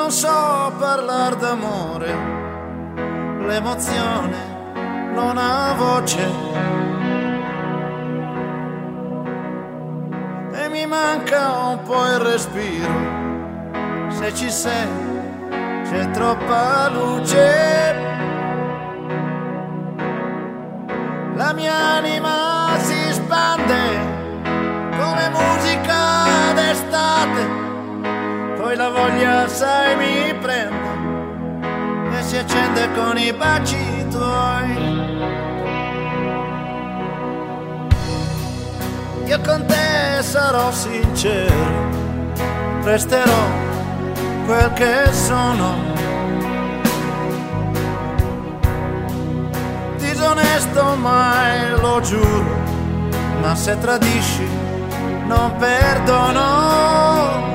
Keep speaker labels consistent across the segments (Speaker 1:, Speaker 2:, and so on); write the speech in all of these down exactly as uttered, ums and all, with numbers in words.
Speaker 1: non so parlare d'amore, l'emozione non ha voce e mi manca un po' il respiro. Se ci sei c'è troppa luce, la mia anima si spande come musica d'estate. Poi la voglia, sai, mi prende e si accende con i baci tuoi. Io con te sarò sincero, resterò quel che sono, disonesto mai, lo giuro, ma se tradisci non perdono.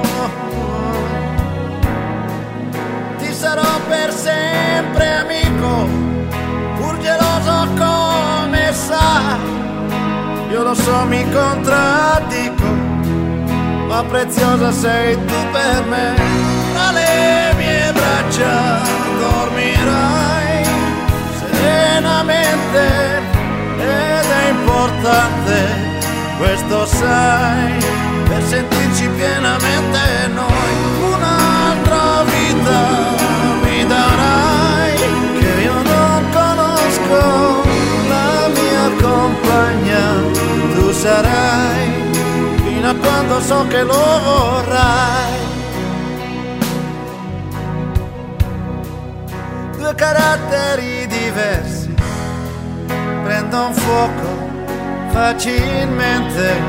Speaker 1: Sarò per sempre amico, pur geloso come sa. Io lo so, mi contraddico, ma preziosa sei tu per me. Tra le mie braccia dormirai serenamente ed è importante, questo sai, per sentirci pienamente noi. Un'altra vita darai, che io non conosco, la mia compagna tu sarai, fino a quando so che lo vorrai. Due caratteri diversi prendono fuoco facilmente,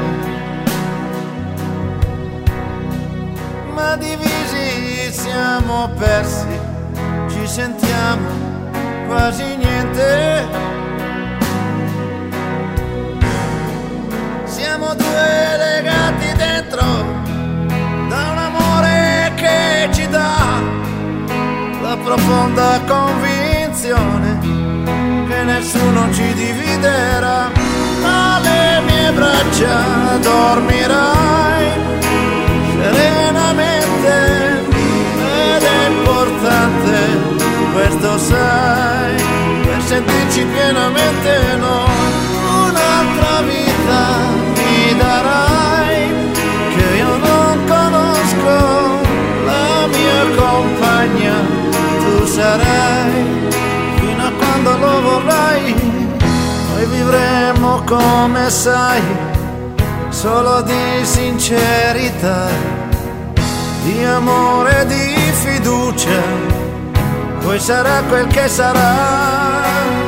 Speaker 1: ma divisi siamo persi, ci sentiamo quasi niente. Siamo due legati dentro da un amore che ci dà la profonda convinzione che nessuno ci dividerà. Alle mie braccia dormirai serenamente ed è importante, questo sai, per sentirci pienamente noi. Un'altra vita mi darai, che io non conosco, la mia compagna tu sarai, fino a quando lo vorrai. Noi vivremo come sai, solo di sincerità, di amore, di fiducia, poi sarà quel che sarà.